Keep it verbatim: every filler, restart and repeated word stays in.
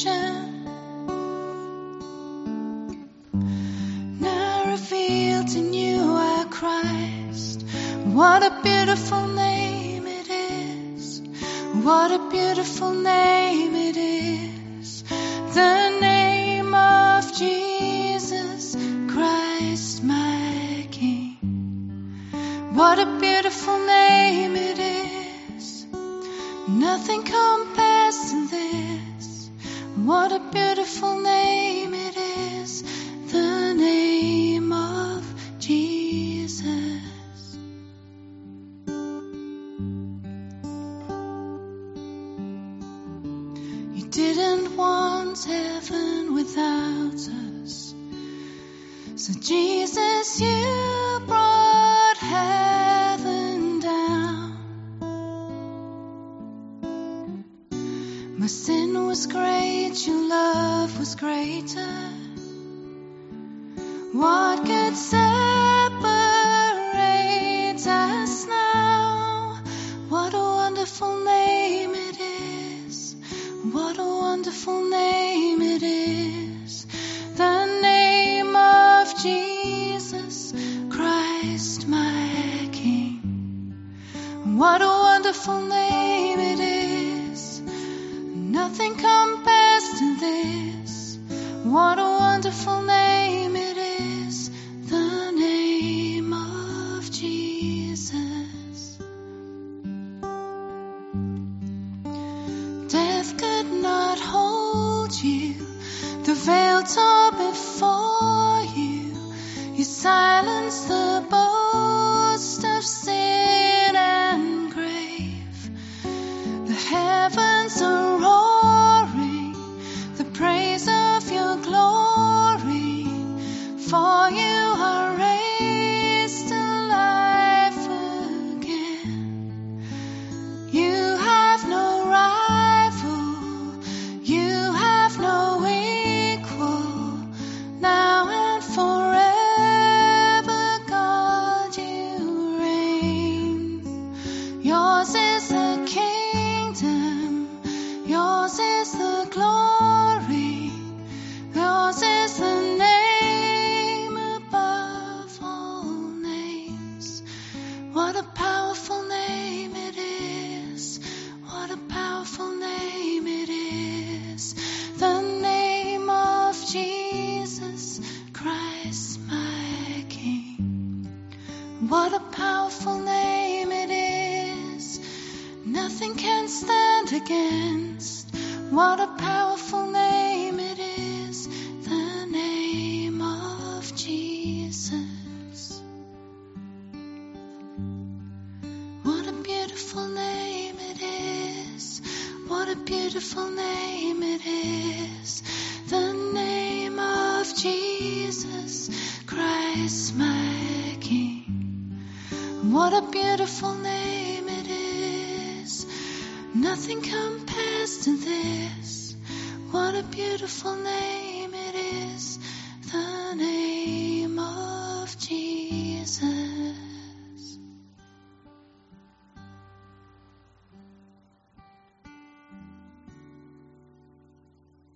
salvation, now revealed in you are Christ. What a beautiful name it is. What a beautiful name it is. The name of Jesus Christ, my King. What a beautiful name it is. Nothing compares to this. What a beautiful name it is. The name of Jesus. You didn't want heaven without us, so Jesus, you brought heaven down. My sin was great, your love was greater. What could separate us now? What a wonderful name it is. What a wonderful name it is. The name of Jesus Christ, my King. What a wonderful name it is. Nothing compares to this. What a wonderful name it is. The name of Jesus. Death could not hold you. The veil tore before you. You silenced the boast of sin and grave. The heavens are roaring the praise of your glory. For you are raised to life again. You have no rival. You have no equal. Now and forever, God, you reign. Yours is the kingdom. Yours is the glory. Yours is the name above all names. What a powerful name it is. What a powerful name it is. The name of Jesus Christ, my King. What a powerful name it is. Nothing can stand against. What a powerful name it is. The name of Jesus. What a beautiful name it is. What a beautiful name it is. The name of Jesus Christ, my King. What a beautiful name it is. Nothing compares to this. What a beautiful name it is.